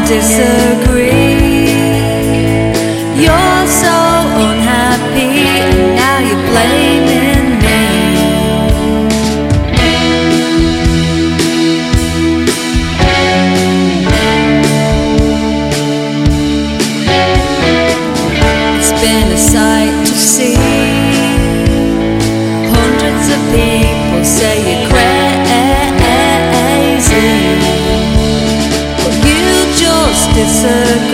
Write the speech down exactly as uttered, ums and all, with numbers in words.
disagree. You're so unhappy and now you're blaming me. It's been a sight to see. Hundreds of people say you're crazy, but you just disagree.